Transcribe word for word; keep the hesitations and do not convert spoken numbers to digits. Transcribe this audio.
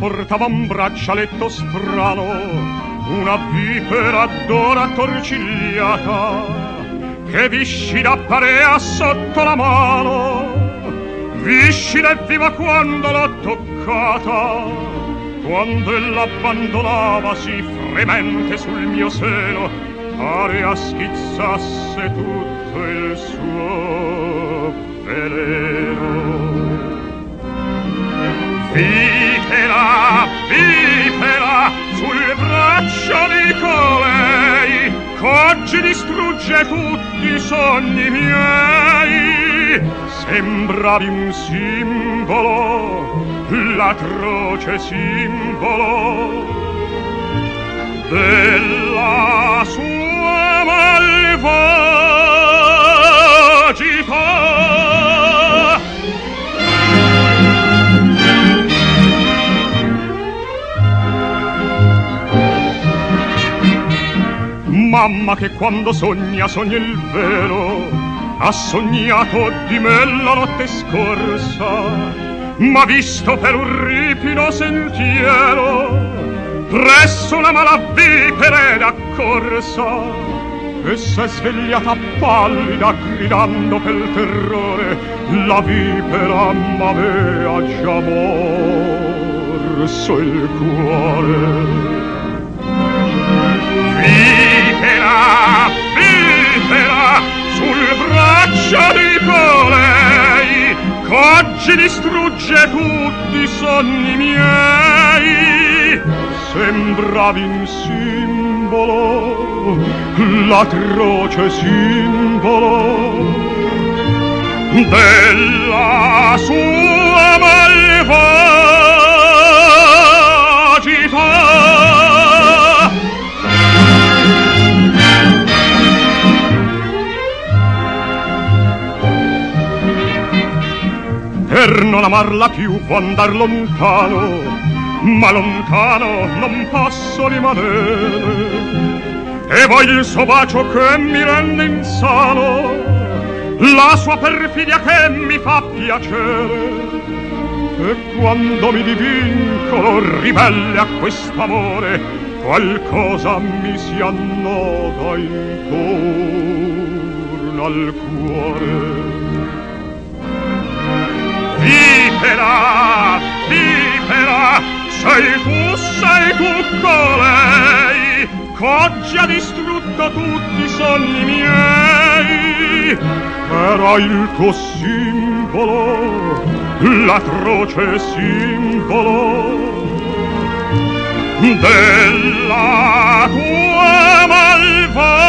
portava un braccialetto strano, una vipera d'ora torcigliata, che viscida parea sotto la mano, viscida e viva quando l'ho toccata, quando ella abbandonavasi fremente sul mio seno, parea schizzasse tutto il suo veleno. Vipera, vipera, sul braccio di colei, qu'oggi distrugge tutti i sogni miei. Sembravi un simbolo, l'atroce simbolo della sua malvagità. Mamma che quando sogna, sogna il vero, ha sognato di me la notte scorsa, m'ha visto per un ripido sentiero, presso una mala vipera ed accorsa, e s'è svegliata pallida gridando per terrore, la vipera m'avea già morso il cuore. Vipera, vipera, sul braccio di colei, qu'oggi distrugge tutti i sogni miei. Sembravi un simbolo, l'atroce simbolo della sua malvagità. Per non amarla più può andar lontano, ma lontano non posso rimanere, e voglio il suo bacio che mi rende insano, la sua perfidia che mi fa piacere. E quando mi divincolo ribelle a quest'amore, qualcosa mi si annoda intorno al cuore. Vipera, vipera, sei tu, sei tu colei, qu'oggi ha distrutto tutti i sogni miei. Era il tuo simbolo, l'atroce simbolo della tua malvagità.